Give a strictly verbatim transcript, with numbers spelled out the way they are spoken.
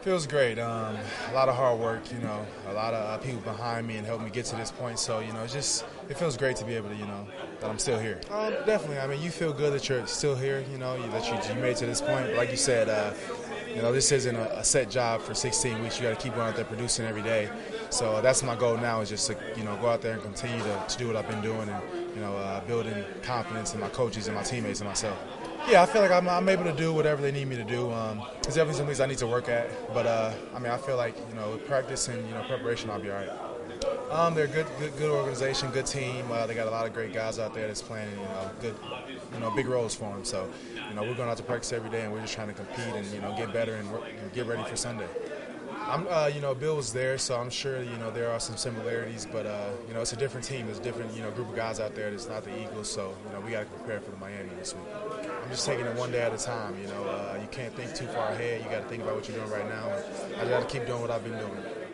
Feels great. Um, a lot of hard work, you know, a lot of uh, people behind me and helped me get to this point. So, you know, it's just, it feels great to be able to, you know, that I'm still here. Um, definitely. I mean, you feel good that you're still here, you know, that you, you made it to this point. But like you said, uh, you know, this isn't a, a set job for sixteen weeks. You got to keep going out there producing every day. So that's my goal now is just to, you know, go out there and continue to, to do what I've been doing and, you know, uh, building confidence in my coaches and my teammates and myself. Yeah, I feel like I'm, I'm able to do whatever they need me to do. Um, there's definitely some things I need to work at, but uh, I mean, I feel like you know, with practice and you know, preparation, I'll be all right. Um, they're a good, good, good organization, good team. Uh, they got a lot of great guys out there that's playing, you know, good, you know, big roles for them. So, you know, we're going out to practice every day, and we're just trying to compete and you know, get better and, work, and get ready for Sunday. I'm, uh, you know, Bill was there, so I'm sure you know there are some similarities, but uh, you know, it's a different team. There's a different, you know, group of guys out there. That's not the Eagles, so you know, we got to prepare for the Miami this week. I'm just taking it one day at a time. You know, uh, you can't think too far ahead. You got to think about what you're doing right now. And I got to keep doing what I've been doing.